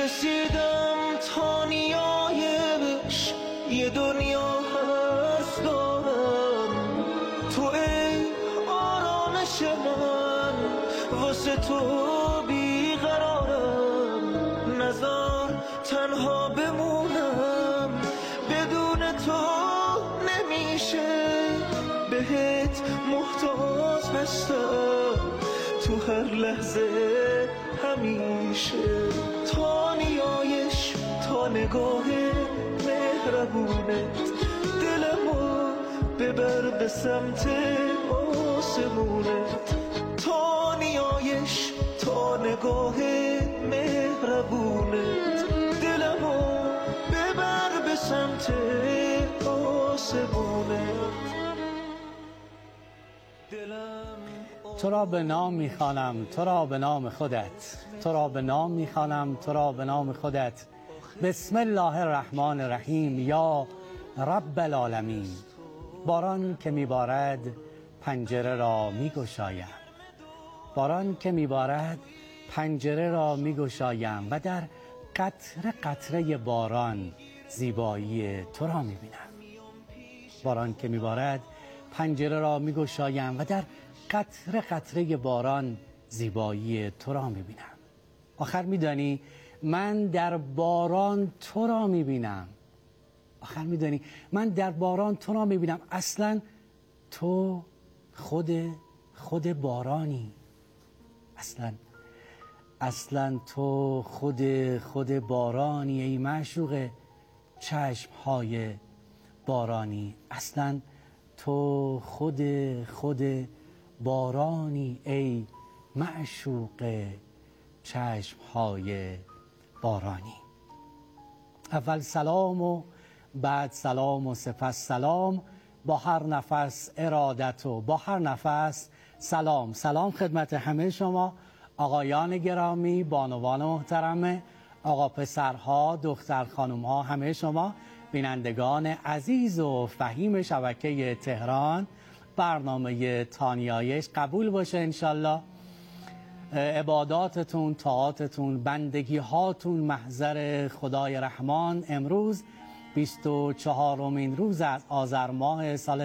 رسیدم تا نیایش یه دنیا هست دارم، تو ای آرامش من، واسه تو بیقرارم، نذار تنها بمونم، بدون تو نمیشه بهت محتاج هستم تو هر لحظه همیشه. تا نیایش تا نگاه مهربونت دلمو ببر به سمت آسمونت، تا نیایش تا نگاه مهربونت دلمو ببر به سمت آسمونت. تو را به نام میخوانم، تو را به نام خودت، تو را به نام میخوانم، تو را به نام خودت. بسم الله الرحمن الرحیم. یا رب العالمین. باران که میبارد پنجره را میگشایم، باران که میبارد پنجره را میگشایم و در قطره قطره باران زیبایی تو را میبینم. باران که میبارد پنجره را میگشایم و در قطره قطره باران زیبایی تو را میبینم. آخر میدانی من در باران تو را میبینم. آخر میدانی من در باران تو را میبینم. اصلا تو خود بارانی. اصلا تو خود بارانی ای معشوق چشمهای بارانی. اصلا تو خود بارانی ای معشوق چشمهای بارانی. اول سلام و بعد سلام و سپس سلام، با هر نفس ارادت و با هر نفس سلام. سلام خدمت همه شما آقایان گرامی، بانوان محترم، آقا پسرها، دختر خانومها، همه شما بینندگان عزیز و فهیم شبکه تهران. برنامه تانیایش قبول باشه انشالله. عباداتتون، طاعاتتون، بندگی هاتون محضر خدای رحمان. امروز 24مین روز از آذر ماه سال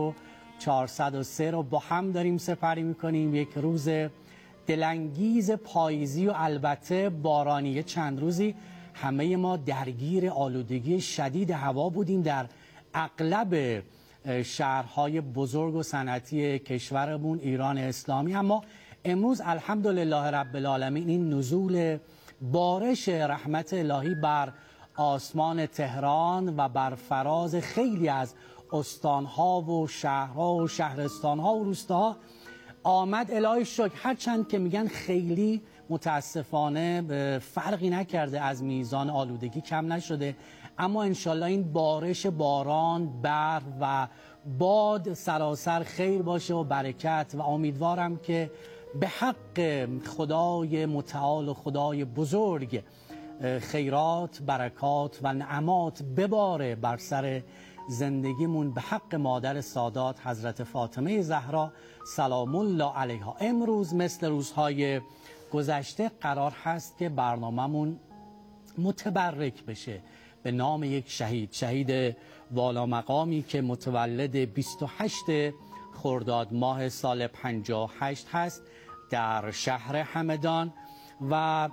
1403 رو با هم داریم سپری میکنیم. یک روز دلانگیز پاییزی و البته بارانی. چند روزی همه ما درگیر آلودگی شدید هوا بودیم در اغلب شهرهای بزرگ و صنعتی کشورمون ایران اسلامی. اما امروز الحمدلله رب العالمین این نزول بارش رحمت الهی بر آسمان تهران و بر فراز خیلی از استانها و شهرها و شهرستانها و روستاها آمد. الهی شکر. هرچند که میگن خیلی متاسفانه فرقی نکرده، از میزان آلودگی کم نشده، اما انشالله این بارش باران، برف و باد سراسر خیر باشه و برکت، و امیدوارم که به حق خدای متعال و خدای بزرگ خیرات، برکات و نعمات بباره بر سر زندگیمون به حق مادر سادات حضرت فاطمه زهرا سلام الله علیها. امروز مثل روزهای گذشته قرار هست که برنامه‌مون متبرک بشه به نام یک شهید والا مقامی که متولد 28 خرداد ماه سال 58 هست در شهر همدان و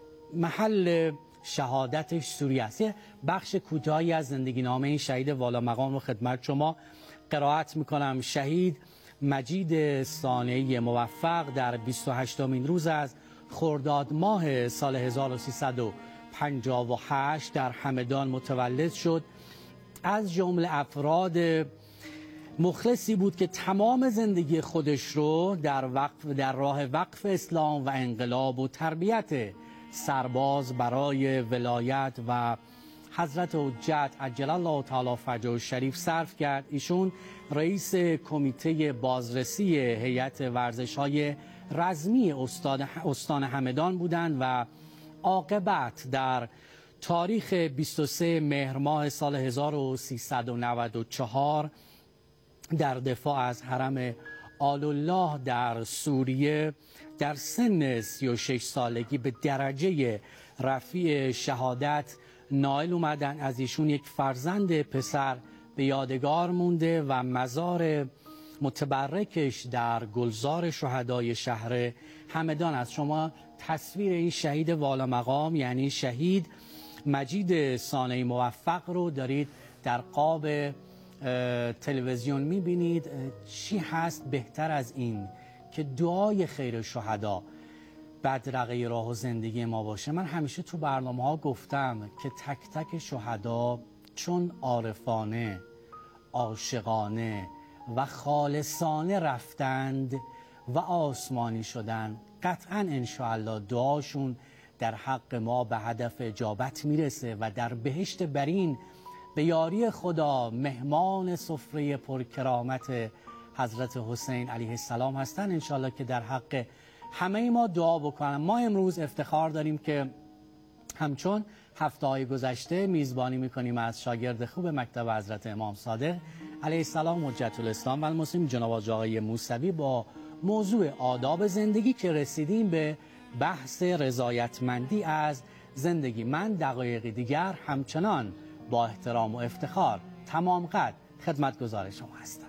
محل شهادتش سوریه است. بخش کوتاهی از زندگی نامه این شهید والا مقام رو خدمت شما قرائت میکنم. شهید مجید صانعی موفق در 28مین روز از خرداد ماه سال 1358 در همدان متولد شد. از جمله افراد مخلصی بود که تمام زندگی خودش رو در راه وقف اسلام و انقلاب و تربیت سرباز برای ولایت و حضرت حجت عجل الله تعالی فرجه الشریف صرف کرد. ایشون رئیس کمیته بازرسی هیئت ورزش‌های رزمی استان همدان بودند و عاقبت در تاریخ 23 مهر ماه سال 1394 در دفاع از حرم آل‌الله در سوریه در سن 36 سالگی به درجه رفیع شهادت نائل اومدن. از ایشون یک فرزند پسر به یادگار مونده و مزار متبرکش در گلزار شهدای شهر همدان است. شما تصویر این شهید والا مقام یعنی شهید مجید صانعی موفق رو دارید در قاب تلویزیون میبینید. چی هست بهتر از این که دعای خیر شهدا بدرقه راه و زندگی ما باشه؟ من همیشه تو برنامه ها گفتم که تک تک شهدا چون عارفانه، عاشقانه و خالصانه رفتند و آسمانی شدند، قطعا انشاءالله دعاشون در حق ما به هدف اجابت میرسه و در بهشت برین به یاری خدا مهمان سفره پرکرامت حضرت حسین علیه السلام هستن. انشاءالله که در حق همه ما دعا بکنم. ما امروز افتخار داریم که همچون هفته‌های گذشته میزبانی میکنیم از شاگرد خوب مکتب حضرت امام صادق علیه السلام حجت الاسلام و المسلمین جناب آقای موسوی با موضوع آداب زندگی که رسیدیم به بحث رضایتمندی از زندگی. من دقایقی دیگر همچنان با احترام و افتخار تمام قد خدمتگزار شما هستم.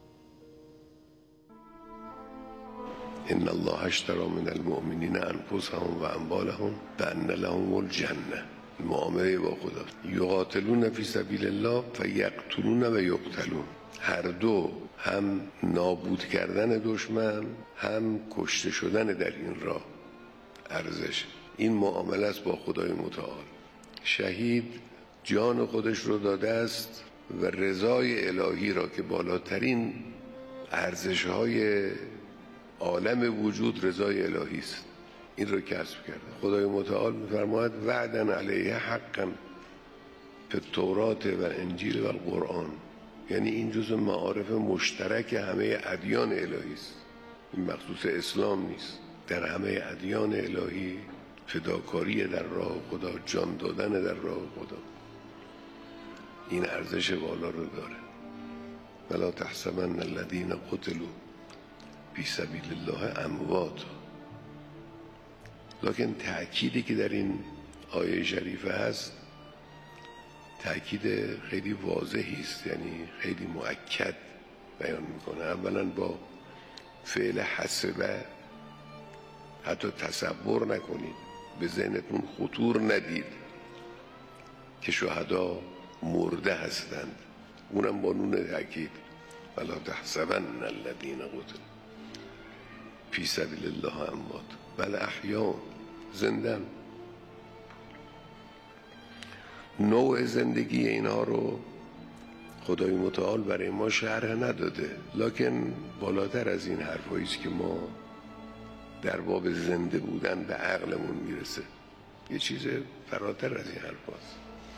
ان الله اشتری من المؤمنین انفسهم و اموالهم بان لهم الجنه. معامله با خدا. یقاتلون فی سبیل الله فیقتلون و یقتلون. هر دو، هم نابود کردن دشمن هم کشته شدن در این راه ارزش. این معامله است با خدای متعال. شهید جان خودش رو داده است و رضای الهی را که بالاترین ارزش‌های عالم وجود رضای الهی است، این رو کسب کرده. خدای متعال می‌فرماید وعدن علیه حقا فی التورات و انجیل و القرآن. یعنی این جزء معارف مشترک همه ادیان الهی است. این مخصوص اسلام نیست. در همه ادیان الهی فداکاری در راه خدا، جان دادن در راه خدا، این ارزش بالا رو داره. ولا تحسبن الذین قتلوا فی سبیل الله اموات. لکن تأکیدی که در این آیه شریفه هست تأکید خیلی واضحی است، یعنی خیلی مؤکد بیان میکنه. اولا با فعل حسبه حتی تصور نکنید، به ذهنتون خطور ندید که شهدا مرده هستند. اونم با نون تأکید ولا تحسبن الذین قتلوا فی سبیل الله اموات بل احیا، زندن. نوع زندگی اینها رو خدای متعال برای ما شرح نداده، لکن بالاتر از این حرفایی است که ما در باب زنده بودن به عقلمون میرسه. یه چیز فراتر از این حرفاست.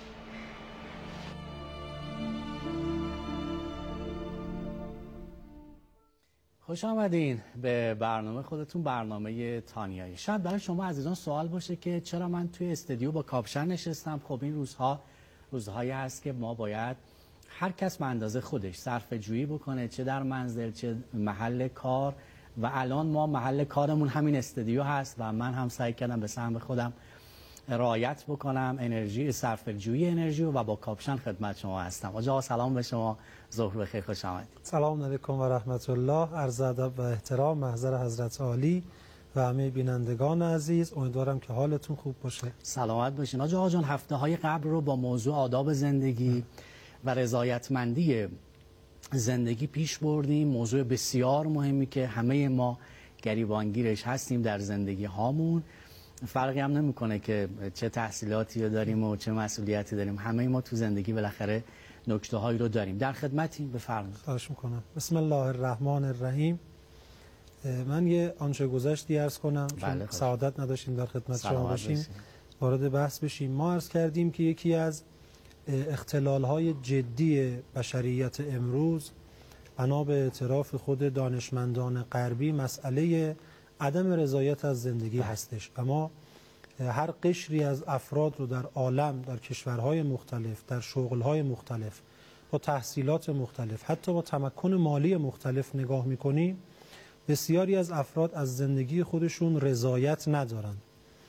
خوش آمدین به برنامه خودتون، برنامه تانیایی. شاید برای شما عزیزان سوال باشه که چرا من توی استودیو با کاپشن نشستم. خب این روزهایی هست که ما باید هر کس به اندازه خودش صرفه جویی بکنه، چه در منزل چه محل کار، و الان ما محل کارمون همین استودیو هست و من هم سعی کردم به سهم خودم رعایت بکنم، انرژی صرفه جویی انرژی، و با کاپشن خدمت شما هستم. آقا سلام به شما، ظهر بخیر، خوش آمدید. سلام علیکم و رحمت الله. عرض ادب و احترام محضر حضرت عالی و همه بینندگان عزیز. امیدوارم که حالتون خوب باشه. سلامت باشین. آقا جان هفته‌های قبل رو با موضوع آداب زندگی و رضایتمندی زندگی پیش بردیم. موضوع بسیار مهمی که همه ما گریبانگیرش هستیم در زندگی هامون. فرقی هم نمیکنه که چه تحصیلاتی رو داریم و چه مسئولیتی داریم، همه ما تو زندگی بالاخره نکته هایی رو داریم. در خدمتیم، بفرمایید. خواهش میکنم. بسم الله الرحمن الرحیم. من یه آنچه گذشتی عرض کنم چون سعادت نداشتیم در خدمت شما باشیم، وارد بحث بشیم. ما عرض کردیم که یکی از اختلال‌های جدی بشریت امروز بنا به اعتراف خود دانشمندان غربی مسئله عدم رضایت از زندگی هستش. اما هر قشری از افراد رو در عالم، در کشورهای مختلف، در شغل‌های مختلف، با تحصیلات مختلف، حتی با تمکن مالی مختلف نگاه می‌کنیم، بسیاری از افراد از زندگی خودشون رضایت ندارن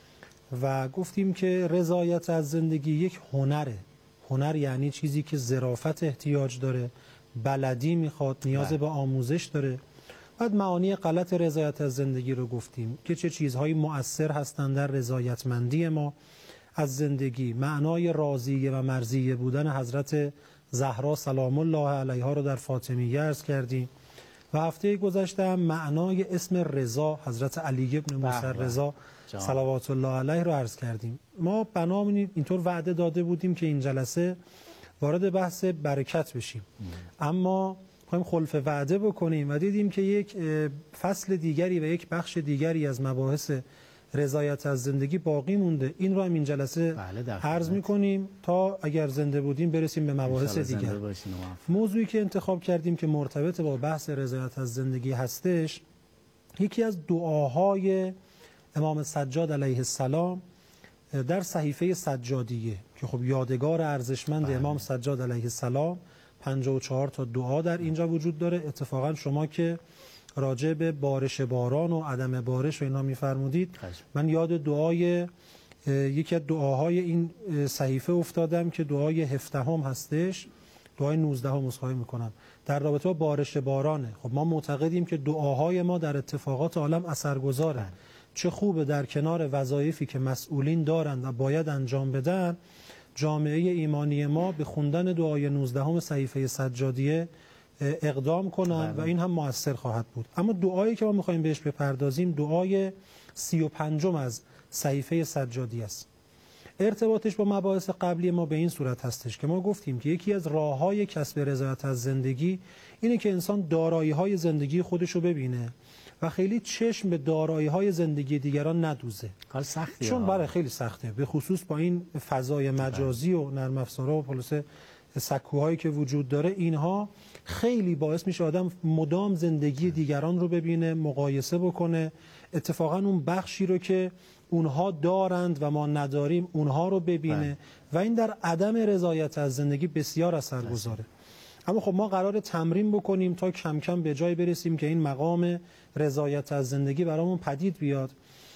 و گفتیم که رضایت از زندگی یک هنره. هنر یعنی چیزی که ظرافت احتیاج داره، بلدی میخواد، نیاز به آموزش داره. بعد معانی غلط رضایت از زندگی رو گفتیم که چه چیزهایی مؤثر هستند در رضایتمندی ما از زندگی. معنای راضیه و مرضیه بودن حضرت زهرا سلام الله علیها رو در فاطمیه عرض کردیم و هفته گذشته هم معنای اسم رضا حضرت علی ابن موسی رضا صلوات الله علیه رو عرض کردیم. ما بنابراین اینطور وعده داده بودیم که این جلسه وارد بحث برکت بشیم، اما می‌خوایم خلف وعده بکنیم و دیدیم که یک فصل دیگری و یک بخش دیگری از مباحث رضایت از زندگی باقی مونده. این رو هم این جلسه عرض می‌کنیم تا اگر زنده بودیم برسیم به مباحث دیگر. موضوعی که انتخاب کردیم که مرتبط با بحث رضایت از زندگی هستش، یکی از دعاهای امام سجاد علیه السلام در صحیفه سجادیه که خب یادگار ارزشمند امام سجاد علیه السلام 54 تا دعا در اینجا وجود داره. اتفاقا شما که راجع به بارش باران و عدم بارش و اینا می‌فرمودید، من یاد دعای یکی از دعاهای این صحیفه افتادم که دعای 17 هستش، دعای 19 عذرخواهی میکنم، در رابطه با بارش بارانه. خب ما معتقدیم که دعاهای ما در اتفاقات عالم اثرگذاره. چه خوبه در کنار وظایفی که مسئولین دارند و باید انجام بدن، جامعه ایمانی ما به خوندن دعای 19 صحیفه سجادیه اقدام کنن و این هم مؤثر خواهد بود. اما دعایی که ما می‌خوایم بهش بپردازیم دعای 35 از صحیفه سجادیه است. ارتباطش با مباحث قبلی ما به این صورت هستش که ما گفتیم که یکی از راه‌های کسب رضایت از زندگی اینه که انسان دارایی‌های زندگی خودش رو ببینه و خیلی چشم به دارایی‌های زندگی دیگران ندوزه. کار سختیه، چون برای خیلی سخته، به خصوص با این فضای مجازی و نرم افزارها و پلیس سکوهایی که وجود داره، اینها خیلی باعث میشه آدم مدام زندگی دیگران رو ببینه، مقایسه بکنه، اتفاقا اون بخشی رو که اونها دارند و ما نداریم اونها رو ببینه و این در عدم رضایت از زندگی بسیار اثرگذاره. اما خب ما قراره تمرین بکنیم تا کم کم به جای برسیم که این مقام رضایت از زندگی برامون پدید بیاد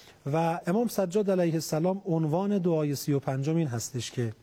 و امام سجاد علیه السلام عنوان دعای 35 این هستش که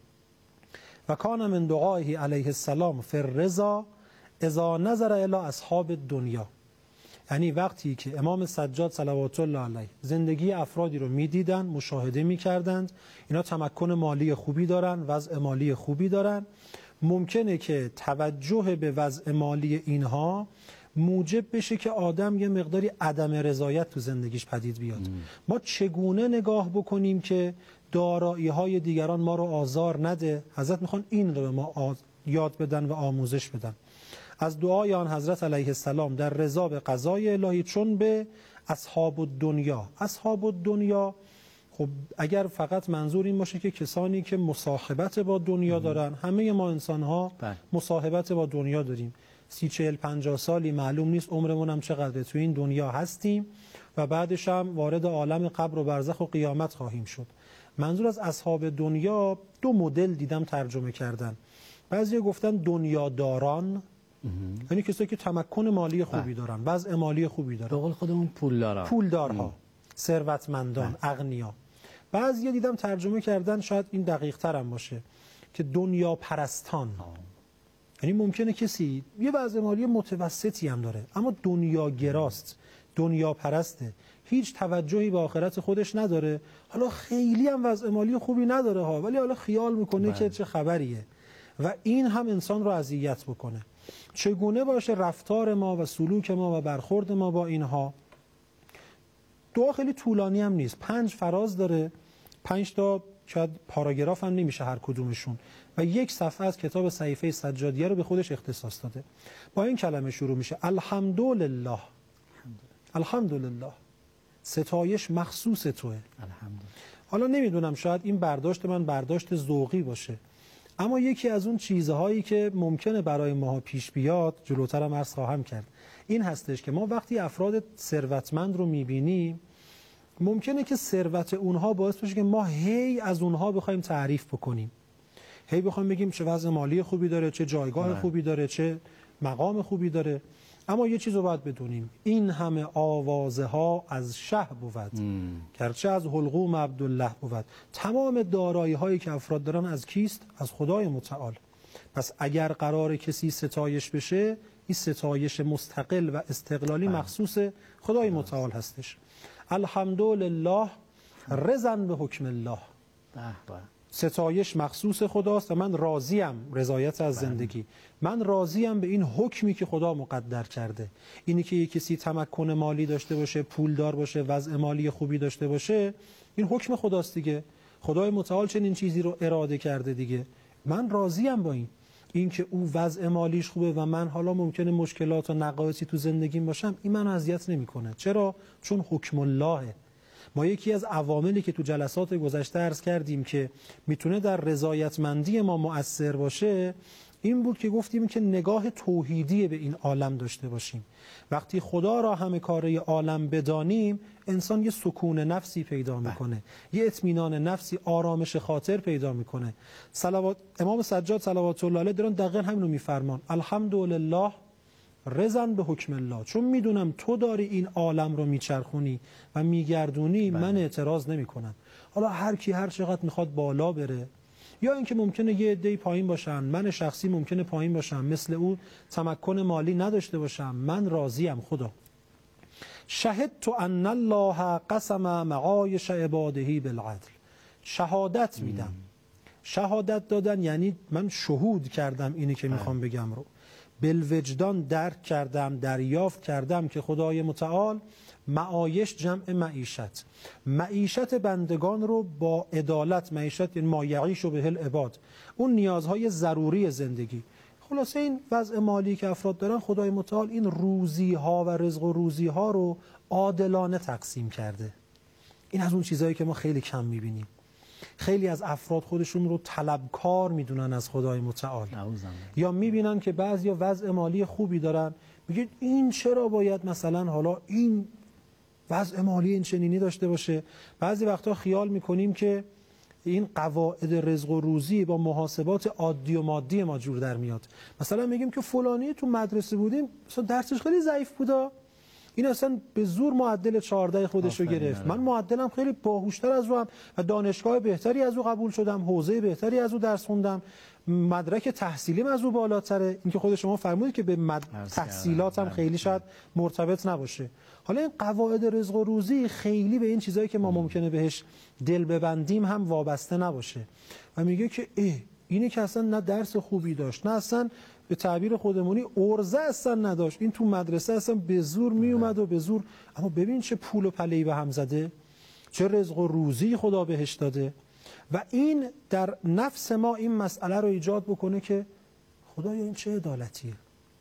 و کان من دعایه علیه السلام فی الرضا اذا نظر الی اصحاب الدنیا. یعنی وقتی که امام سجاد صلوات الله علیه زندگی افرادی رو میدیدن، مشاهده میکردند، اینا تمکن مالی خوبی دارن، وضع مالی خوبی دارن، ممکنه که توجه به وضع مالی اینها موجب بشه که آدم یه مقداری عدم رضایت تو زندگیش پدید بیاد. ما چگونه نگاه بکنیم که دارایی‌های دیگران ما رو آزار نده؟ حضرت میخوان این رو به ما یاد بدن و آموزش بدن. از دعای آن حضرت علیه السلام در رضا به قضای الهی چون به اصحاب الدنیا. اصحاب الدنیا خب اگر فقط منظور این باشه که کسانی که مصاحبت با دنیا دارن، همه ما انسان ها مصاحبت با دنیا داریم، 30 40 50 سالی معلوم نیست عمرمون هم چقدره، تو این دنیا هستیم و بعدش هم وارد عالم قبر و برزخ و قیامت خواهیم شد. منظور از اصحاب دنیا دو مدل دیدم ترجمه کردن. بعضی گفتن دنیاداران، یعنی کسایی که تمکن مالی خوبی دارن، وضع مالی خوبی دارن، به قول خودمون پولدارها، ثروتمندان، اغنیا. بعضی دیدم ترجمه کردن، شاید این دقیق تر هم باشه، که دنیا پرستان. یعنی ممکنه کسی یه وضع مالی متوسطی هم داره اما دنیا گراست، دنیا پرسته، هیچ توجهی به آخرت خودش نداره، حالا خیلی هم وضع مالی خوبی نداره ها، ولی حالا خیال میکنه که چه خبریه و این هم انسان رو اذیت بکنه. چگونه باشه رفتار ما و سلوک ما و برخورد ما با اینها؟ دعا خیلی طولانی هم نیست، 5 فراز داره، 5 تا شاید پاراگراف هم نمیشه هر کدومشون و 1 صفحه از کتاب صحیفه سجادیه رو به خودش اختصاص داده. با این کلمه شروع میشه: الحمدلله. الحمدلله، ستایش مخصوص توه. الحمدلله. حالا نمیدونم شاید این برداشت من برداشت ذوقی باشه، اما یکی از اون چیزهایی که ممکنه برای ما پیش بیاد، جلوترم عرض خواهم کرد، این هستش که ما وقتی افراد ثروتمند رو میبینیم ممکنه که ثروت اونها باعث بشه که ما هی از اونها بخوایم تعریف بکنیم، هی بخوایم بگیم چه وضع مالی خوبی داره، چه جایگاه خوبی داره، چه مقام خوبی داره. اما یه چیز رو باید بدونیم، این همه آوازه ها از شه بود گرچه از حلقوم عبدالله بود. تمام دارایی هایی که افراد دارن از کیست؟ از خدای متعال. پس اگر قرار کسی ستایش بشه، این ستایش مستقل و استقلالی مخصوص خدای متعال هستش. الحمدلله رضا به حکم الله. ستایش مخصوص خداست و من راضیم، رضایت از زندگی، من راضیم به این حکمی که خدا مقدر کرده. اینی که یک کسی تمکن مالی داشته باشه، پولدار باشه، وضع مالی خوبی داشته باشه، این حکم خداست دیگه. خدای متعال چنین چیزی رو اراده کرده دیگه. من راضیم با این که او وضع مالیش خوبه و من حالا ممکنه مشکلات و نقایصی تو زندگیم باشم، این منو اذیت نمیکنه. چرا؟ چون حکم اللهه. ما یکی از عواملی که تو جلسات گذشته عرض کردیم که میتونه در رضایتمندی ما مؤثر باشه، این بود که گفتیم که نگاه توحیدی به این عالم داشته باشیم. وقتی خدا را همه کاره عالم بدانیم، انسان یه سکون نفسی پیدا میکنه، یه اطمینان نفسی، آرامش خاطر پیدا میکنه. امام سجاد صلوات الله علیه دارن دقیقاً همین رو میفرمان، الحمدلله رضا به حکم الله. چون میدونم تو داری این عالم رو میچرخونی و میگردونی، من اعتراض نمی کنم. حالا هر کی هر چقدر میخواد بالا بره، یا اینکه ممکنه یه عده‌ای پایین باشن، من شخصی ممکنه پایین باشم، مثل اون تمکن مالی نداشته باشم، من راضیم خدا. شهدت ان الله قسم معایش عباده بالعدل. شهادت میدم. شهادت دادن یعنی من شهود کردم اینی که میخوام بگم رو، بالوجدان درک کردم، دریافت کردم که خدای متعال معایش جمع معیشت، معیشت بندگان رو با عدالت، معیشت یعنی ما یعیش به العباد، اون نیازهای ضروری زندگی. خلاصه این وضع مالی که افراد دارن، خدای متعال این روزی ها و رزق و روزی ها رو عادلانه تقسیم کرده. این از اون چیزهایی که ما خیلی کم میبینیم. خیلی از افراد خودشون رو طلبکار میدونن از خدای متعال، یا میبینن که بعضیا وضع مالی خوبی دارن، میگن این چرا باید مثلا حالا این وضع مالی این چنینی داشته باشه. بعضی وقتا خیال میکنیم که این قواعد رزق و روزی با محاسبات عادی و مادی ما جور در میاد. مثلا میگیم که فلانی تو مدرسه بودیم مثلا درسش خیلی ضعیف بودا، این اصلا به زور معدل 14 خودش رو گرفت، من معدلم خیلی باهوشتر از او هم و دانشگاه بهتری از او قبول شدم، حوزه بهتری از او درس خوندم، مدرک تحصیلیم از او بالاتره. این که خود شما فرمودید که به تحصیلات هم خیلی شاید مرتبط نباشه. حالا این قواعد رزق و روزی خیلی به این چیزایی که ما ممکنه بهش دل ببندیم هم وابسته نباشه. و میگه که اینی که اصلا نه درس خوبی داشت، نه اصلا به تعبیر خودمونی ارزه اصلا نداشت، این تو مدرسه اصلا به زور می اومد و به زور، اما ببین چه پول و پله‌ای به هم زده، چه رزق و روزی خدا بهش داده. و این در نفس ما این مسئله رو ایجاد بکنه که خدایا این چه عدالتیه،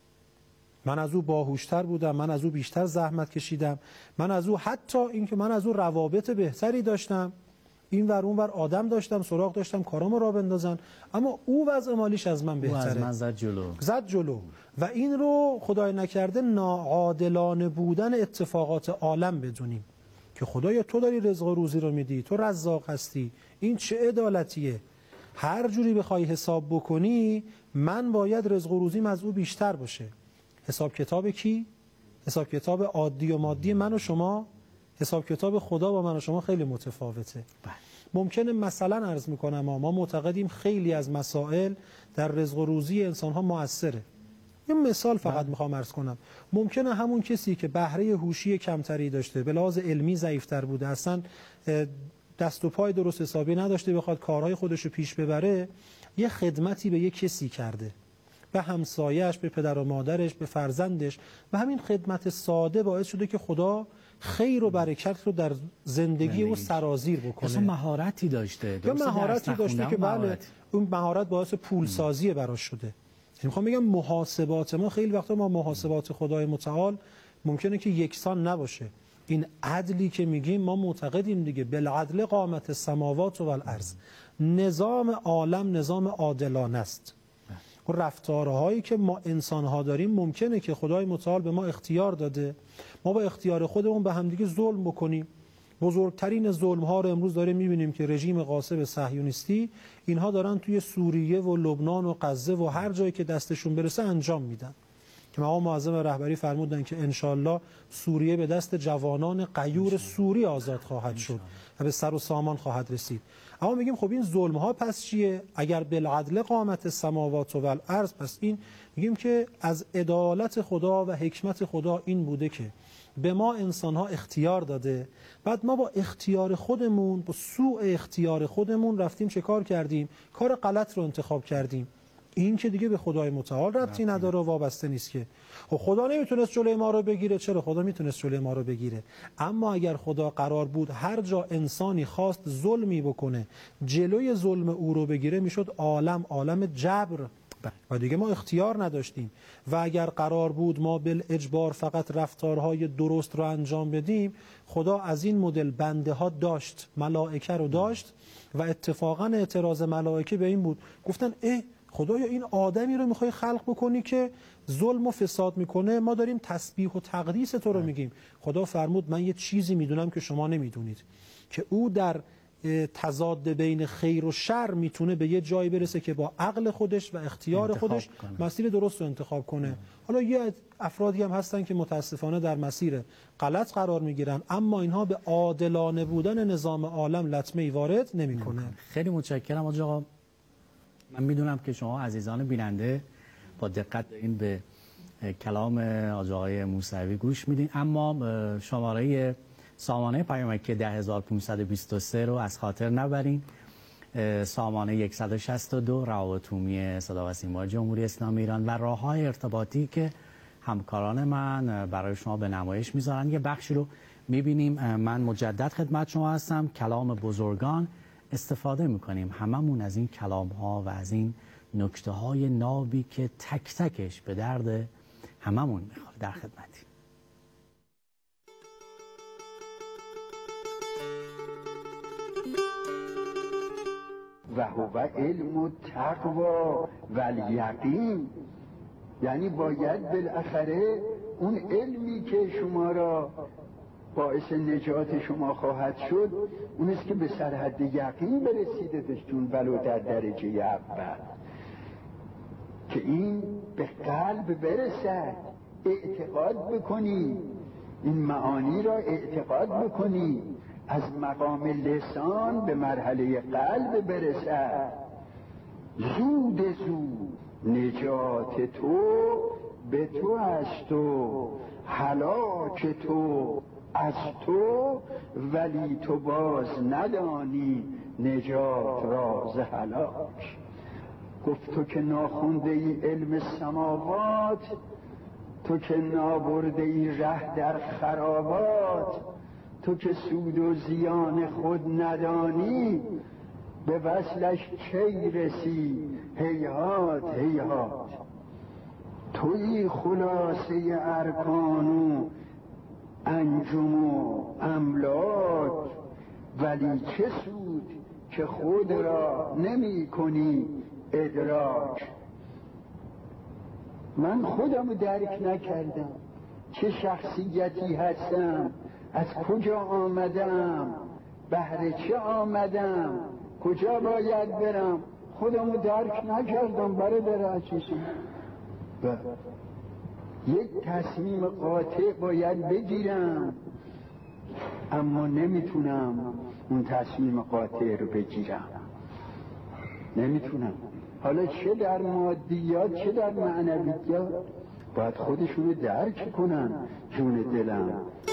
من از او باهوشتر بودم، من از او بیشتر زحمت کشیدم، من از او حتی این که من از او روابط بهتری داشتم، این ور اون ور آدم داشتم، سراغ داشتم کارامو را بندازن، اما او وضع مالیش از من بهتره، از من زد جلو. و این رو خدای نکرده ناعادلانه بودن اتفاقات عالم بدونیم که خدایا تو داری رزق و روزی رو میدی، تو رزاق هستی، این چه عدالتیه. هر جوری بخوای حساب بکنی من باید رزق و روزیم از او بیشتر باشه. حساب کتاب کی؟ حساب کتاب عادی و مادی من و شما. حساب کتاب خدا با من و شما خیلی متفاوته. ممکنه مثلا عرض میکنم ما معتقدیم خیلی از مسائل در رزق و روزی انسان ها مؤثره. یه مثال فقط میخوام عرض کنم. ممکنه همون کسی که بهره هوشی کمتری داشته، به لحاظ علمی ضعیفتر بوده، اصلا دست و پای درست حسابی نداشته بخواد کارهای خودش رو پیش ببره، یه خدمتی به یه کسی کرده، به همسایه‌اش، به پدر و مادرش، به فرزندش، و همین خدمت ساده باعث شده که خدا خیر و برکت رو در زندگی او سرازیر بکنه. اصلا مهارتی داشته، یا مهارتی داشته که بله اون مهارت باعث پولسازی براش شده. میخوام بگم محاسبات ما خیلی وقتا ما محاسبات خدای متعال ممکنه که یکسان نباشه. این عدلی که میگیم ما معتقدیم دیگه، بالعدل قامت السماوات و الارض، نظام عالم نظام عادلانه است. و رفتارهایی که ما انسان‌ها داریم ممکنه که خدای متعال به ما اختیار داده، ما با اختیار خودمون به همدیگه ظلم بکنیم. بزرگترین ظلم‌ها رو امروز داریم می‌بینیم که رژیم غاصب صهیونیستی اینها دارن توی سوریه و لبنان و غزه و هر جایی که دستشون برسه انجام میدن. که مقام معظم رهبری فرمودن که انشالله سوریه به دست جوانان غیور سوری آزاد خواهد شد و به سر و سامان خواهد رسید. اما میگیم خب این ظلم ها پس چیه؟ اگر بالعدل قامت السماوات و الارض، پس این میگیم که از عدالت خدا و حکمت خدا این بوده که به ما انسان ها اختیار داده، بعد ما با اختیار خودمون، با سوء اختیار خودمون رفتیم چه کار کردیم؟ کار غلط رو انتخاب کردیم. این که دیگه به خدای متعال ربطی نداره و وابسته نیست که. خب خدا نمیتونست جلوی ما رو بگیره. چرا؟ خدا میتونست جلوی ما رو بگیره. اما اگر خدا قرار بود هر جا انسانی خواست ظلمی بکنه جلوی ظلم او رو بگیره، میشد عالم جبر و دیگه ما اختیار نداشتیم. و اگر قرار بود ما بالاجبار فقط رفتارهای درست رو انجام بدیم، خدا از این مدل بنده ها داشت، ملائکه رو داشت و اتفاقا اعتراض ملائکه به این بود، گفتن خدایا این آدمی رو میخوای خلق بکنی که ظلم و فساد میکنه، ما داریم تسبیح و تقدیس تو رو میگیم. خدا فرمود من یه چیزی میدونم که شما نمیدونید، که او در تضاد بین خیر و شر میتونه به یه جایی برسه که با عقل خودش و اختیار خودش مسیر درست رو انتخاب کنه. حالا یه افرادی هم هستن که متاسفانه در مسیر غلط قرار میگیرن، اما اینها به عادلانه بودن نظام عالم لطمه‌ای وارد نمیکنه. خیلی متشکرم حاج آقا. من میدونم که شما عزیزان بیننده با دقت این به کلام حاج آقای موسوی گوش میدین، اما شماره سامانه پیامکی 10523 رو از خاطر نبرین. سامانه 162 روابط عمومی صدا و سیما جمهوری اسلامی ایران و راه‌های ارتباطی که همکاران من برای شما به نمایش میذارن. یه بخشی رو میبینیم. من مجدد خدمت شما هستم. کلام بزرگان استفاده میکنیم هممون از این کلام ها و از این نکته های نابی که تک تکش به درد هممون میخوره. در خدمتی. و هو علم التقوا و الیقین، یعنی باید بالاخره اون علمی که شما را باعث نجات شما خواهد شد اون است که به سرحد یقین برسیده چون ولو در درجه اول، که این به قلب برسد، اعتقاد بکنی، این معانی را اعتقاد بکنی، از مقام لسان به مرحله قلب برسد. زود نجات تو به تو است و هلاک تو از تو، ولی تو باز ندانی نجات راز هلاک. گفت تو که ناخونده ای علم سماوات، تو که نابرده ای ره در خرابات، تو که سود و زیان خود ندانی، به وصلش کی رسی هیهات هیهات. تویی خلاصه ارکان و انجم و املاک، ولی چه سود که خود را نمی کنی ادراک. من خودم درک نکردم، چه شخصیتی هستم، از کجا آمدم، بهر چه آمدم، کجا باید برم، خودمو درک نکردم. برادر عزیزم، یک تصمیم قاطع باید بگیرم، اما نمیتونم اون تصمیم قاطع رو بگیرم، نمیتونم. حالا چه در مادیات چه در معنویات باید خودشونو درک کنن. جون دلم،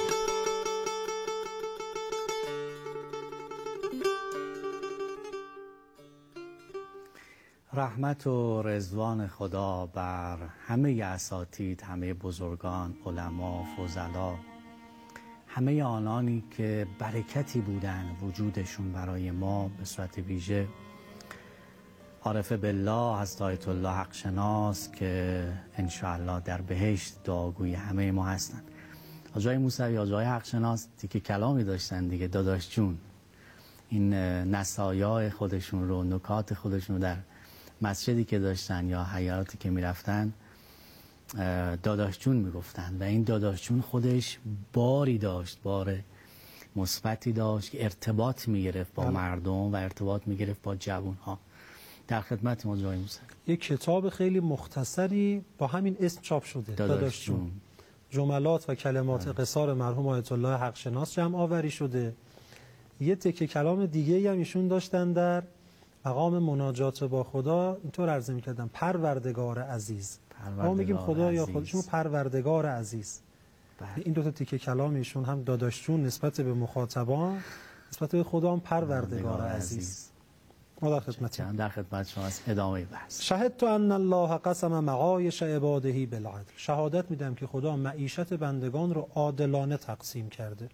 رحمت و رضوان خدا بر همه اساتید، همه بزرگان، علما، فضلا، همه آنانی که برکتی بودن وجودشون برای ما، به صورت ویژه عارف بالله حضرت آیت الله حق شناس که انشاءالله در بهشت دعاگوی همه ما هستن. آجای موسوی، آجای حق شناس که کلامی داشتن دیگه، داداش جون، این نصایای خودشون رو، نکات خودشون رو در مسجدی که داشتن یا حیاتی که میرفتن داداش جون میگفتن و این داداش جون خودش باری داشت، بار مثبتی داشت که ارتباط میگرفت با مردم و ارتباط میگرفت با جوانها. در خدمت ما جای موسی. یک کتاب خیلی مختصری با همین اسم چاپ شده، داداش جون. جملات و کلمات قصار مرحوم آیت الله حق شناس جمع آوری شده. یه تکه کلام دیگه هم ایشون داشتن در مقام مناجات با خدا، اینطور عرض می‌کردم: پروردگار عزیز. ما میگیم خدا یا خودشون پروردگار عزیز. این دو تا تکه کلام ایشون هم داداش جون نسبت به مخاطبان، نسبت به خدا هم پروردگار عزیز. ما در خدمت شما است. ادامه بحث. شهدت ان الله قسم معایش عباده بالعدل. شهادت میدم که خدا معیشت بندگان رو عادلانه تقسیم کرده.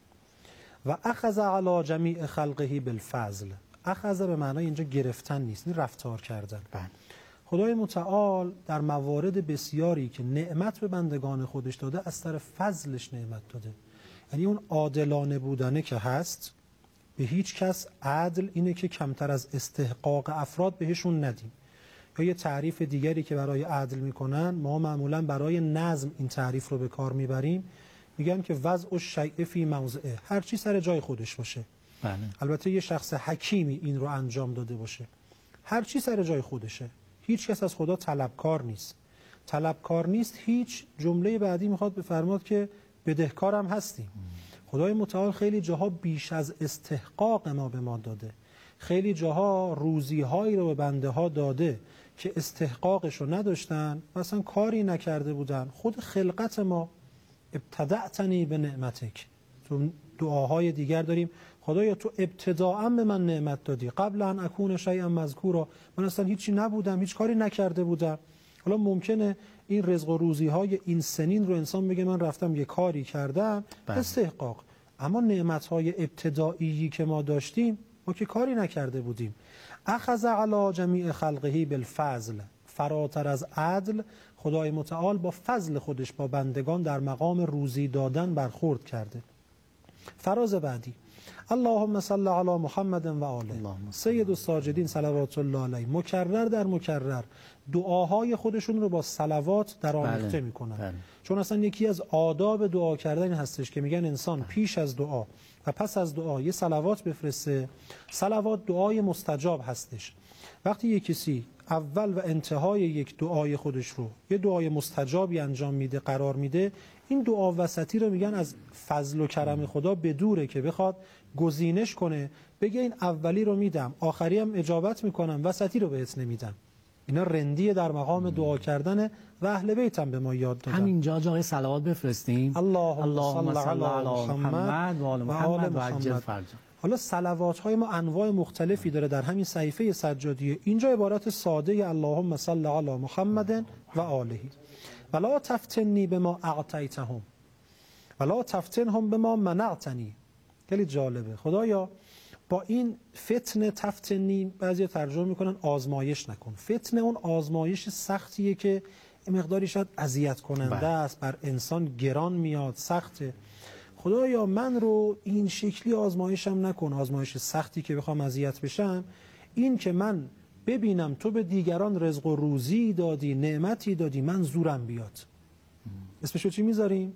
و اخذ علی جمیع خلقه بالفضل. اخذ به معنای اینجا گرفتن نیست، این رفتار کردن. خدای متعال در موارد بسیاری که نعمت به بندگان خودش داده، از طرف فضلش نعمت داده. یعنی اون عادلانه بودنه که هست، به هیچ کس عدل اینه که کمتر از استحقاق افراد بهشون ندیم. یا یه تعریف دیگری که برای عدل میکنن، ما معمولا برای نظم این تعریف رو به کار میبریم، میگن که وضع الشیء فی موضعه، هر چی سر جای خودش باشه. بله. البته یه شخص حکیمی این رو انجام داده باشه. هر چی سر جای خودشه. هیچ کس از خدا طلبکار نیست. طلبکار نیست. هیچ جمله بعدی میخواد بفرماد که بدهکارم هستیم. خدای متعال خیلی جاها بیش از استحقاق ما به ما داده. خیلی جاها روزی‌هایی رو به بنده ها داده که استحقاقش رو نداشتن و اصلا کاری نکرده بودن. خود خلقت ما ابتدعتنی به نعمتک. تو دعاهای دیگر داریم خدایا تو ابتداءً به من نعمت دادی، قبل ان اکون شیئا مذکورا، من اصلا هیچی نبودم، هیچ کاری نکرده بودم. حالا ممکنه این رزق و روزی های این سنین رو انسان بگه من رفتم یه کاری کردم، استحقاق. اما نعمت های ابتدایی که ما داشتیم، ما که کاری نکرده بودیم. اخذ علی جمیع خلقه بالفضل. فراتر از عدل، خدای متعال با فضل خودش با بندگان در مقام روزی دادن برخورد کرده. فراز بعدی: اللهم صل علی محمد و آله سید الساجدین صلوات الله علیه. مکرر در مکرر دعاهای خودشون رو با صلوات درآمیخته میکنن. چون اصلا یکی از آداب دعا کردن هستش که میگن انسان پیش از دعا و پس از دعا یه صلوات بفرسته. صلوات دعای مستجاب هستش. وقتی یک کسی اول و انتهای یک دعای خودش رو یه دعای مستجابی انجام میده، قرار میده، این دعا وسطی رو میگن از فضل و کرم خدا بدوره که بخواد گزینش کنه، بگه این اولی رو میدم، آخری هم اجابت میکنم، وسطی رو بهت نمیدم. اینا رندیه در مقام دعا کردن و اهل بیت هم به ما یاد دادن. همینجا جای صلوات بفرستیم. اللهم صل علی محمد و آل محمد و عجل فرجه. حالا صلوات های ما انواع مختلفی داره در همین صحیفه سجادیه. اینجا عبارت ساده اللهم صل علی محمد و آله. ولا تفتنی بما اعطیتهم ولا تفتنهم بما منعتنی. خیلی جالبه. خدایا با این فتنه، تفتنی بعضی ترجمه میکنن آزمایش نکن. فتنه اون آزمایش سختیه که مقداری شاید اذیت کننده است، بر انسان گران میاد، سخته. خدایا من رو این شکلی آزمایشم نکن، آزمایش سختی که بخوام اذیت بشم. این که من ببینم تو به دیگران رزق و روزی دادی، نعمتی دادی، من زورم بیاد. اسمشو چی میذاریم؟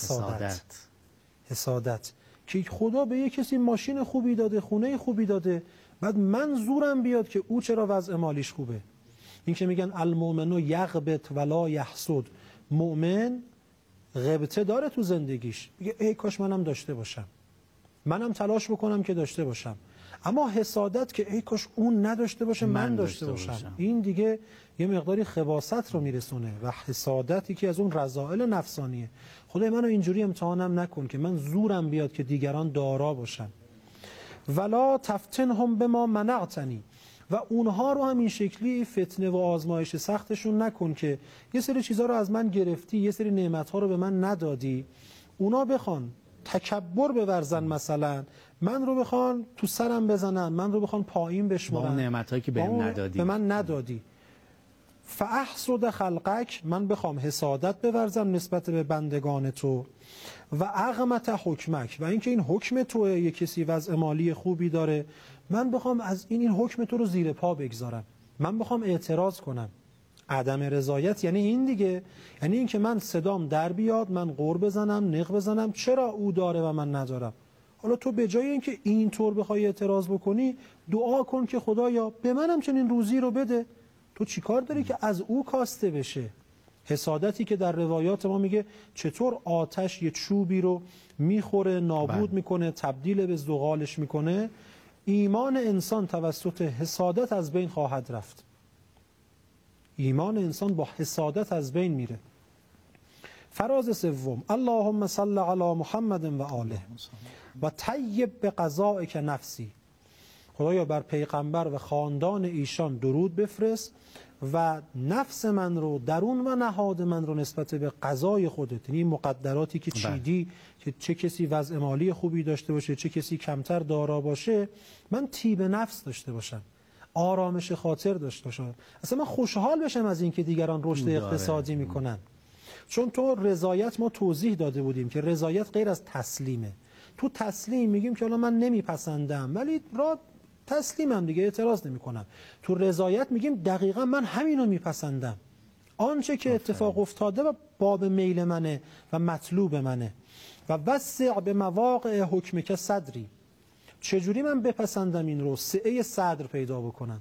حسادت. که خدا به یک کسی ماشین خوبی داده، خونه خوبی داده، بعد من زورم بیاد که او چرا وضع مالیش خوبه. این که میگن المؤمن یغبط ولا یحسد. مؤمن غبطه داره تو زندگیش، میگه ای کاش منم داشته باشم، منم تلاش بکنم که داشته باشم. اما حسادت که ای کاش اون نداشته باشه من داشته باشم، این دیگه یه مقداری خباثت رو میرسونه. و حسادتی که از اون رذائل نفسانیه. خدای منو اینجوری امتحانم نکن که من زورم بیاد که دیگران دارا باشن. ولا تفتنهم بما منعتنی. و اونها رو هم این شکلی فتنه و آزمایش سختشون نکن که یه سری چیزها رو از من گرفتی، یه سری نعمتها رو به من ندادی، اونا بخوان تکبر بورزن، مثلا من رو بخوان تو سرم بزنن، من رو بخوان پایین بشمارن، با اون نعمتایی که بهم ندادی، به من ندادی. فاحسد خلقک، من بخوام حسادت بورزم نسبت به بندگان تو. و اغمت حکمک، و اینکه این حکم توه، یک کسی وضع مالی خوبی داره، من بخوام از این حکم تو رو زیر پا بگذارم، من بخوام اعتراض کنم. عدم رضایت یعنی این دیگه، یعنی این که من صدام در بیاد، من غر بزنم، نق بزنم، چرا او داره و من ندارم. حالا تو به جای اینکه اینطور بخوای اعتراض بکنی، دعا کن که خدایا به منم چنین روزی رو بده. تو چیکار داری که از او کاسته بشه؟ حسادتی که در روایات ما میگه چطور آتش یه چوبی رو میخوره، نابود میکنه، تبدیل به زغالش میکنه، ایمان انسان توسط حسادت از بین خواهد رفت. ایمان انسان با حسادت از بین میره. فراز سوم، اللهم صل علی محمد و آله و طیب به قضائک نفسی. خدایا بر پیغمبر و خاندان ایشان درود بفرست و نفس من رو، درون و نهاد من رو نسبت به قضای خودت، یعنی مقدراتی که چیدی که چه کسی وضع مالی خوبی داشته باشه، چه کسی کمتر دارا باشه، من طیب نفس داشته باشم، آرامش خاطر داشته باشم، اصلا من خوشحال بشم از اینکه دیگران رشد اقتصادی میکنن. چون تو رضایت، ما توضیح داده بودیم که رضایت غیر از تسلیمه. تو تسلیم میگیم که حالا من نمیپسندم ولی را تسلیمم دیگه، اعتراض نمی کنم. تو رضایت میگیم دقیقا من همینو میپسندم، آنچه که اتفاق افتاده و باب میل منه و مطلوب منه. و وسع به مواقع حکمک صدری، چجوری من بپسندم این رو؟ سعه صدر پیدا بکنم،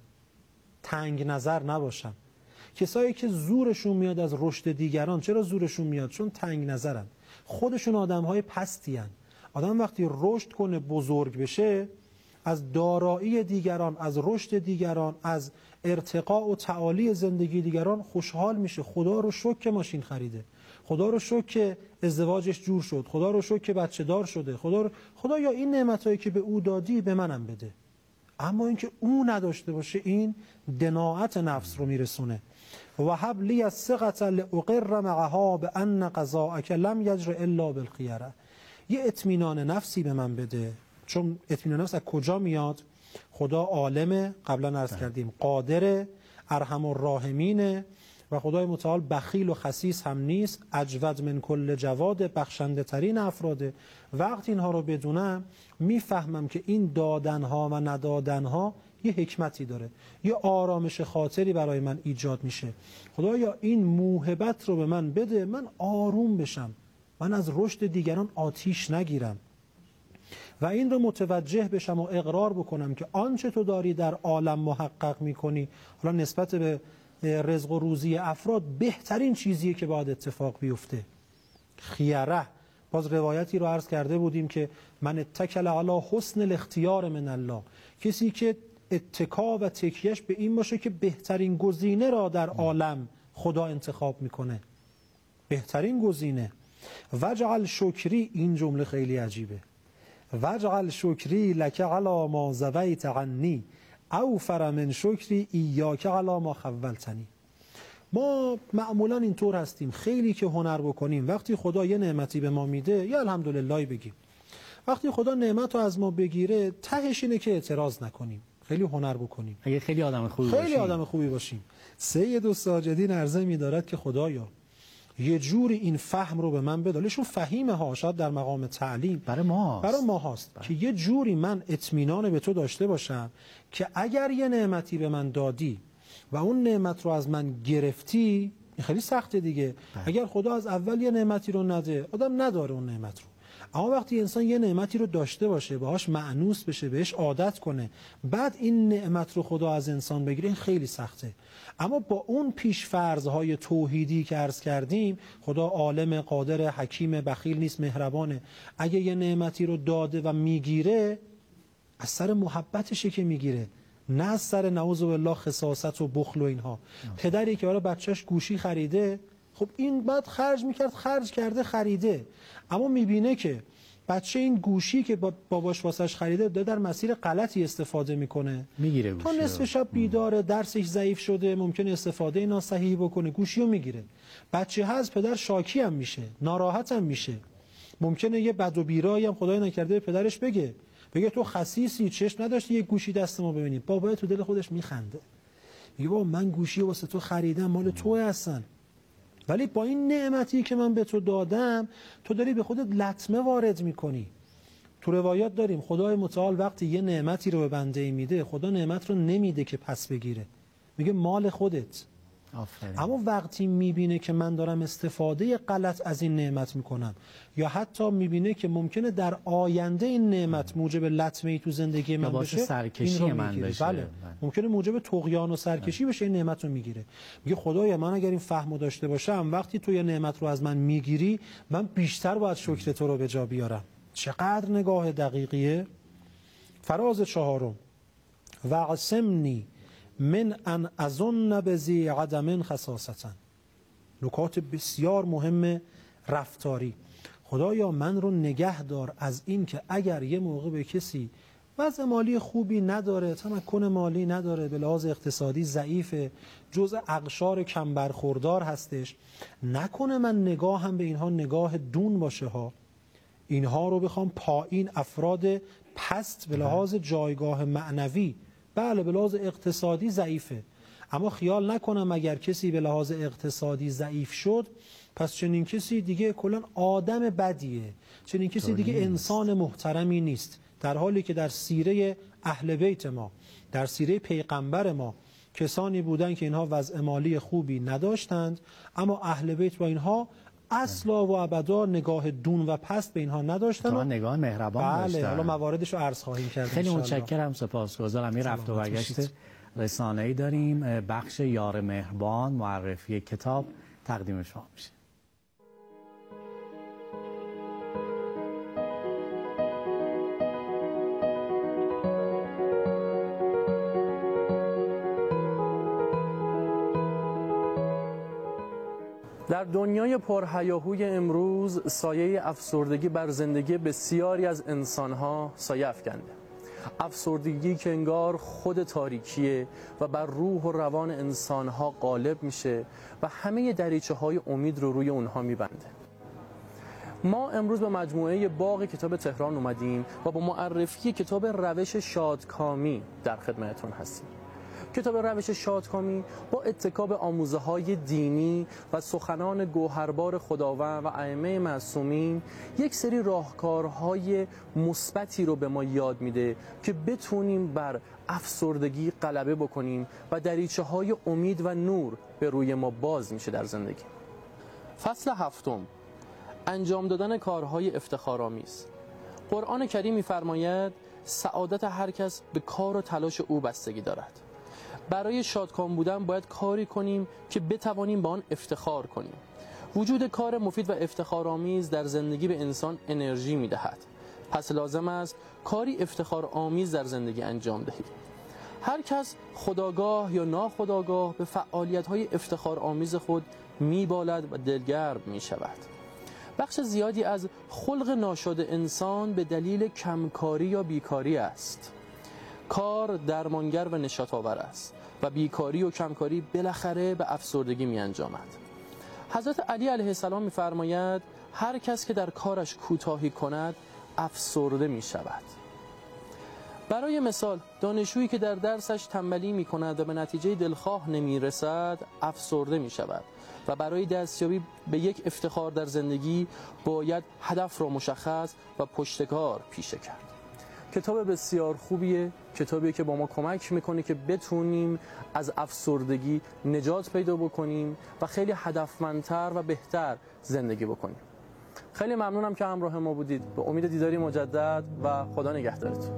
تنگ نظر نباشم. کسایی که زورشون میاد از رشد دیگران، چرا زورشون میاد؟ چون تنگ نظرن، خودشون آدمهای پستی هن. آدم وقتی رشد کنه، بزرگ بشه، از دارایی دیگران، از رشد دیگران، از ارتقاء و تعالی زندگی دیگران خوشحال میشه. خدا رو شکر که ماشین خریده، خدا رو شکر که ازدواجش جور شد، خدا رو شکر که بچه دار شده، خدایا این نعمتایی که به او دادی به منم بده. اما اینکه او نداشته باشه، این دناعت نفس رو میرسونه. و هب لی الثقة لاقر معها بان قضاءک لم یجر الا بالخیره. یه اطمینان نفسی به من بده. چون اطمینان نفس از کجا میاد؟ خدا عالمه، قبلا عرض کردیم، قادره، ارحم الراحمینه و خدای متعال بخیل و خسیس هم نیست، اجود من کل جواد، بخشنده ترین افراده. وقتی اینها رو بدونم میفهمم که این دادنها و ندادنها یه حکمتی داره، یه آرامش خاطری برای من ایجاد میشه. خدایا این موهبت رو به من بده، من آروم بشم، من از رشد دیگران آتیش نگیرم و این رو متوجه بشم و اقرار بکنم که آنچه تو داری در عالم محقق میکنی، حالا نسبت به رزق و روزی افراد، بهترین چیزیه که باید اتفاق بیفته. خیره، باز روایتی رو عرض کرده بودیم که من اتکل علی حسن الاختیار من الله، کسی که اتکا و تکیهش به این باشه که بهترین گزینه را در عالم خدا انتخاب میکنه، بهترین گزینه. وجعل شکری، این جمله خیلی عجیبه، وجعل شکری لک علی ما زویت عنی اوفر من شکری ایاک علی ما خولتنی. ما معمولا اینطور هستیم، خیلی که هنر بکنیم، وقتی خدا یه نعمتی به ما میده یا الحمدلله بگیم، وقتی خدا نعمت رو از ما بگیره تهش اینه که اعتراض نکنیم، خیلی هنر بکنیم، اگه خیلی آدم خوبی باشیم. سید الساجدین عرضه می‌دارد که خدایا یه جوری این فهم رو به من بده، ایشون فهیمه ها، شاید در مقام تعلیم برای ما هست که یه جوری من اطمینان به تو داشته باشم که اگر یه نعمتی به من دادی و اون نعمت رو از من گرفتی، این خیلی سخته دیگه. اگر خدا از اول یه نعمتی رو نده، آدم نداره اون نعمت رو. اما وقتی انسان یه نعمتی رو داشته باشه، باهاش مأنوس بشه، بهش عادت کنه، بعد این نعمت رو خدا از انسان بگیره، این خیلی سخته. اما با اون پیش‌فرض‌های توحیدی که عرض کردیم، خدا عالم، قادر، حکیم، بخیل نیست، مهربانه. اگه یه نعمتی رو داده و میگیره، از سر محبتشه که میگیره، نه از سر نعوذ بالله خساست و بخل و اینها. پدری که برای بچهش گوشی خریده، خب این بعد خرج کرده خریده، اما میبینه که بچه این گوشی که باباش واسش خریده داره در مسیر غلطی استفاده میکنه، میگیره تا نصف شب بیداره، درسش ضعیف شده، ممکنه استفاده ناصحیحی بکنه، گوشی رو میگیره. بچه هست، پدر شاکی هم میشه، ناراحت هم میشه، ممکنه یه بد و بیرایی هم خدای نکرده پدرش بگه تو خسیسی، چشم نداشتی یه گوشی دست ما ببینی. بابا تو دل خودش میخنده، میگه بابا من گوشی واسه تو خریدم، مال تو هستن، ولی با این نعمتی که من به تو دادم تو داری به خودت لطمه وارد میکنی. تو روایات داریم خدای متعال وقتی یه نعمتی رو به بنده میده، خدا نعمت رو نمیده که پس بگیره، میگه مال خودت، اما وقتی میبینه که من دارم استفاده غلط از این نعمت میکنم یا حتی میبینه که ممکنه در آینده این نعمت موجب لطمه‌ای تو زندگی من بشه، سرکشی من بشه، بله ممکنه موجب طغیان و سرکشی بشه، این نعمت رو میگیره. میگه خدایا من اگر این فهمو داشته باشم وقتی تو یه نعمت رو از من میگیری من بیشتر باید شکر تو رو به جا بیارم. چقدر نگاه دقیقیه. فراز چهارم وعصمنی من ان اظن بذی عدم خصاصتا. نکات بسیار مهم رفتاری. خدایا من رو نگه دار از این که اگر یه موقع به کسی وضع مالی خوبی نداره، تمکن مالی نداره، به لحاظ اقتصادی ضعیفه، جزء اقشار کم برخوردار هستش، نکنه من نگاهم به اینها نگاه دون باشه ها، اینها رو بخوام پایین، افراد پست به لحاظ جایگاه معنوی، بله به لحاظ اقتصادی ضعیفه، اما خیال نکنم اگر کسی به لحاظ اقتصادی ضعیف شد پس چنین کسی دیگه کلا آدم بدیه، چنین کسی دیگه انسان محترمی نیست. در حالی که در سیره اهل بیت ما، در سیره پیغمبر ما کسانی بودن که اینها وضع مالی خوبی نداشتند، اما اهل بیت با اینها اصلا و ابدا نگاه دون و پست به اینها نداشتن و نگاه مهربان داشتن. بله، حالا مواردش رو عرض خواهیم کرد. خیلی متشکرم، سپاسگزارم. یه رفت و برگشت رسانه‌ای داریم. بخش یار مهربان، معرفی کتاب تقدیم شما میشه. در دنیای پرهیاهوی امروز سایه افسردگی بر زندگی بسیاری از انسانها سایه افکنده. افسردگی که انگار خود تاریکیه و بر روح و روان انسانها غالب میشه و همه دریچه‌های امید رو روی اونها میبنده. ما امروز به مجموعه باغ کتاب تهران اومدیم و با معرفی کتاب روش شادکامی در خدمتتون هستیم. کتاب روش شادکامی با اتکا به آموزه‌های دینی و سخنان گوهربار خداوند و ائمه معصومین یک سری راهکارهای مثبتی رو به ما یاد میده که بتونیم بر افسردگی غلبه بکنیم و دریچه‌های امید و نور به روی ما باز میشه در زندگی. فصل هفتم، انجام دادن کارهای افتخارآمیز. قرآن کریم می‌فرماید سعادت هر کس به کار و تلاش او بستگی دارد. برای شادکام بودن باید کاری کنیم که بتوانیم با آن افتخار کنیم. وجود کار مفید و افتخارآمیز در زندگی به انسان انرژی می‌دهد. پس لازم است کاری افتخارآمیز در زندگی انجام دهید. هر کس خودآگاه یا ناخودآگاه به فعالیت‌های افتخارآمیز خود می‌بالد و دلگرم می‌شود. بخش زیادی از خلق ناشاد انسان به دلیل کمکاری یا بیکاری است. کار درمانگر و نشاط آور است و بیکاری و کمکاری بالاخره به افسردگی می انجامد. حضرت علی علیه السلام می فرماید هر کس که در کارش کوتاهی کند افسرده می شود. برای مثال دانشجویی که در درسش تنبلی می کند و به نتیجه دلخواه نمی رسد افسرده می شود و برای دستیابی به یک افتخار در زندگی باید هدف را مشخص و پشتکار پیشه کرد. کتاب بسیار خوبیه، کتابی که با ما کمک میکنه که بتونیم از افسردگی نجات پیدا بکنیم و خیلی هدفمندتر و بهتر زندگی بکنیم. خیلی ممنونم که همراه ما بودید. به امید دیداری مجدد و خدا نگهدارتون.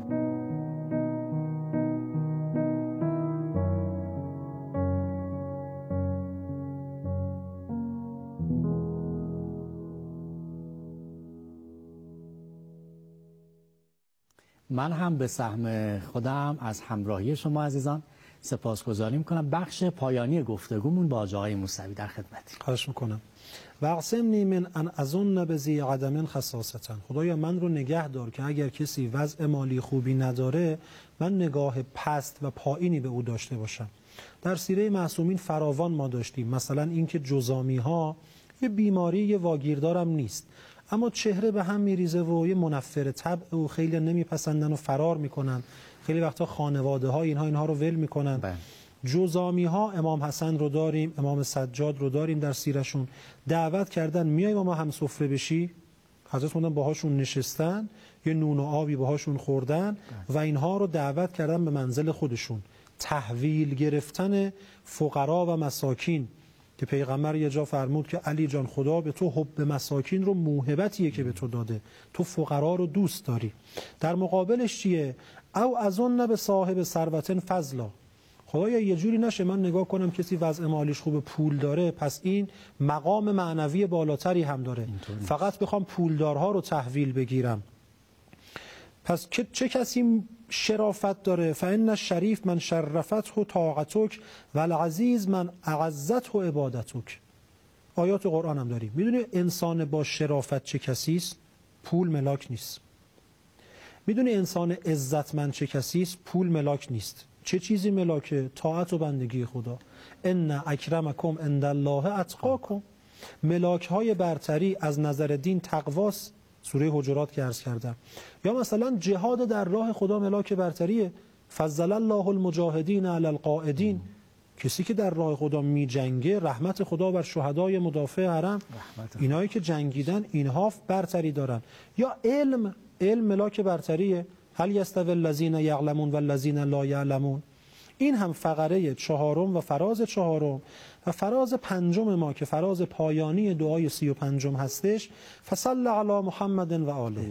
من هم به سهم خودم از همراهی شما عزیزان سپاسگزاری میکنم. بخش پایانی گفتگومون با آقای موسوی در خدمتی. خواهش میکنم. وعصمنی من ان اظن بذی عدم خصاصتا. خدایا من رو نگه دار که اگر کسی وضع مالی خوبی نداره من نگاه پست و پایینی به او داشته باشم. در سیره معصومین فراوان ما داشتیم، مثلا اینکه جزامی ها یه بیماری، یه واگیردارم نیست، اما چهره به هم میریزه و یه منفر طبع و خیلی نمیپسندن و فرار میکنن. خیلی وقتا خانواده ها اینها رو ول میکنن. جزامی ها امام حسن رو داریم، امام سجاد رو داریم در سیرشون، دعوت کردن میای ما هم سفره بشی، حضرت موندن باهاشون نشستن، یه نون و آبی باهاشون خوردن و اینها رو دعوت کردن به منزل خودشون. تحویل گرفتن فقرا و مساکین که پیغمبر یه جا فرمود که علی جان خدا به تو حب مساکین رو موهبتیه که به تو داده، تو فقرا رو دوست داری. در مقابلش چیه؟ او اظن به صاحب ثروت فضلا، خدایا یه جوری نشه من نگاه کنم کسی وضع مالیش خوبه پول داره پس این مقام معنوی بالاتری هم داره، فقط بخوام پولدارها رو تحویل بگیرم. پس چه کسی شرافت داره؟ فإن الشریف من شرفته طاعتک و العزیز من اعزته عبادتک. آیات قرآن هم داریم. میدونی انسان با شرافت چه کسی است؟ پول ملاک نیست. میدونی انسان عزتمند چه کسی است؟ پول ملاک نیست. چه چیزی ملاکه؟ طاعت و بندگی خدا. ان اکرمکم عند الله اتقاکم. ملاک های برتری از نظر دین تقواست، سوره حجرات که عرض کردم. یا مثلا جهاد در راه خدا ملاک برتریه. فضل الله المجاهدین علی القاعدین. کسی که در راه خدا می جنگه رحمت خدا بر شهدای مدافع حرم، اینایی که جنگیدن اینها برتری دارن. یا علم ملاک برتریه. هل یستوی الذین یعلمون و الذین لا یعلمون. این هم فقره 4 و فراز 4 و فراز 5 ما که فراز پایانی دعای 35 هستش. فصل علی محمد و آله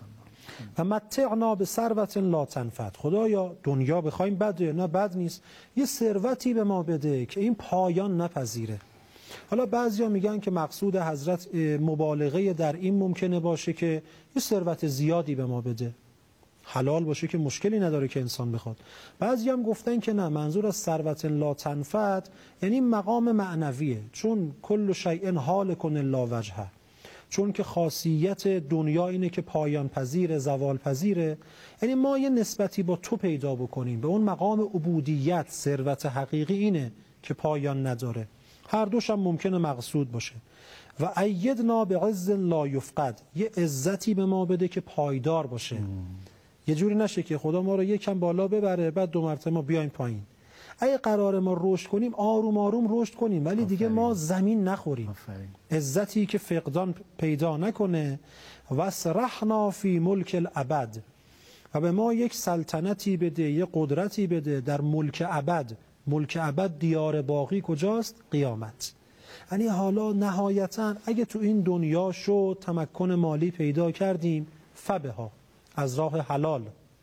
و متعنا به ثروت لا تنفد. خدایا دنیا بخوایم بده، نه بد نیست، یه ثروتی به ما بده که این پایان نپذیره. حالا بعضیا میگن که مقصود حضرت مبالغه در این ممکنه باشه که یه ثروت زیادی به ما بده، حلال باشه که مشکلی نداره که انسان بخواد. بعضی هم گفتن که نه، منظور از ثروت لا تنفد یعنی مقام معنویه، چون کل شیء هالک الا وجهه، چون که خاصیت دنیا اینه که پایان پذیر، زوال پذیره. یعنی ما یه نسبتی با تو پیدا بکنیم به اون مقام عبودیت. ثروت حقیقی اینه که پایان نداره. هر دوش هم ممکنه مقصود باشه. و ایدنا به عز لا یفقد، یه عزتی به ما بده که پایدار باشه. یه جوری نشه که خدا ما رو یکم بالا ببره بعد 2 مرتبه ما بیایم پایین. اگه قرار ما رشد کنیم آروم آروم رشد کنیم، ولی دیگه ما زمین نخوریم. عزتی که فقدان پیدا نکنه. و سرحنا فی ملک الابد، و به ما یک سلطنتی بده، یک قدرتی بده در ملک ابد. ملک ابد دیار باقی کجاست؟ قیامت. یعنی حالا نهایتا اگه تو این دنیا شد تمکن مالی پیدا کردیم فبها، از راه حلال.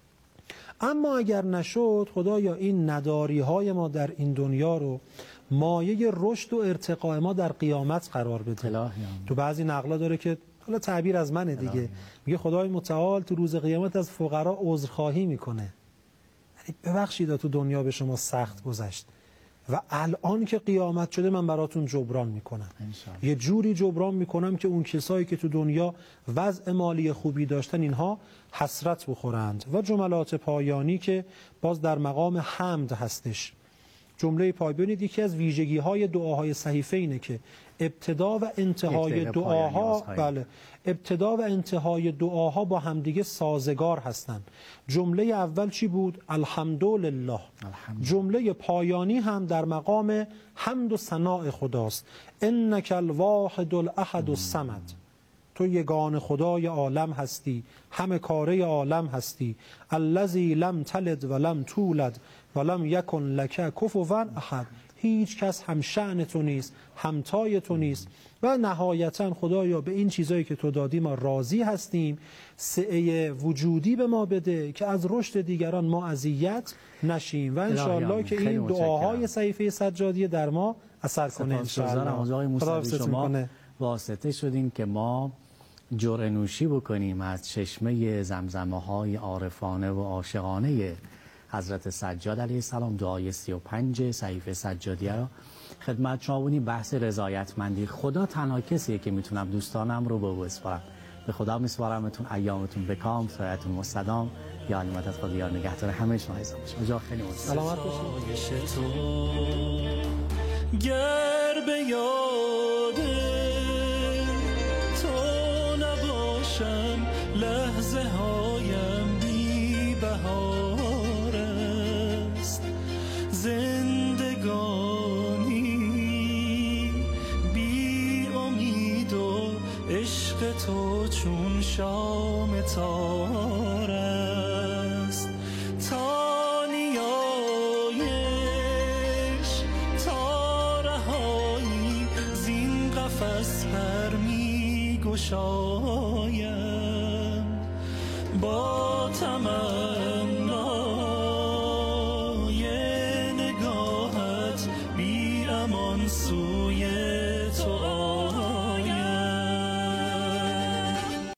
اما اگر نشد خدایا این نداری های ما در این دنیا رو مایه رشد و ارتقاء ما در قیامت قرار بده. تو بعضی نقلا داره که حالا تعبیر از منه دیگه، میگه خدای متعال تو روز قیامت از فقرا عذرخواهی میکنه، یعنی ببخشید تو دنیا به شما سخت گذشت و الان که قیامت شده من براتون جبران میکنم. یه جوری جبران میکنم که اون کسایی که تو دنیا وضع مالی خوبی داشتن اینها حسرت بخورند. و جملات پایانی که باز در مقام حمد هستش. جمله پایانی یکی از ویژگی های دعاهای صحیفه اینه که ابتدا و انتهای دعاها، بله، ابتدا و انتهای دعاها با همدیگه سازگار هستن. جمله اول چی بود؟ الحمدلله. جمله پایانی هم در مقام حمد و ثناء خداست. انک الواحد الاحد الصمد، تو یگان خدای عالم هستی، همه کاره عالم هستی. الذی لم تلد و لم تولد و لم یکن لک کفوا احد، هیچ کس هم شأن تو نیست، همتای تو نیست. و نهایتا خدایا به این چیزایی که تو دادی ما راضی هستیم. سعه وجودی به ما بده که از رشد دیگران ما اذیت نشیم و انشاءالله که این دعاهای صحیفه سجادیه در ما اثر کنه انشاءالله. خدا شما واسطه شدیم که ما جرعه نوشی بکنیم از چشمه زمزمه های عارفانه و عاشقانه حضرت سجاد علیه السلام. دعای 35 صحیفه سجادیه را خدمت شما بودیم. بحث رضایتمندی. خدا تنها کسیه که میتونم دوستانم رو به او بسپارم. به خدا میسپارمتون. ایامتون بکام، سایتون مستدام. یا علمت از خدا، یا نگهدار همه شما عزیزان باشید. جا خیلی متشکرم. سلامت باشید. گر به یاد تو نباشم لحظه هایم بی بهار است. زندگانی بی امید و عشق تو چون شام تار است. تا نیای با تمنا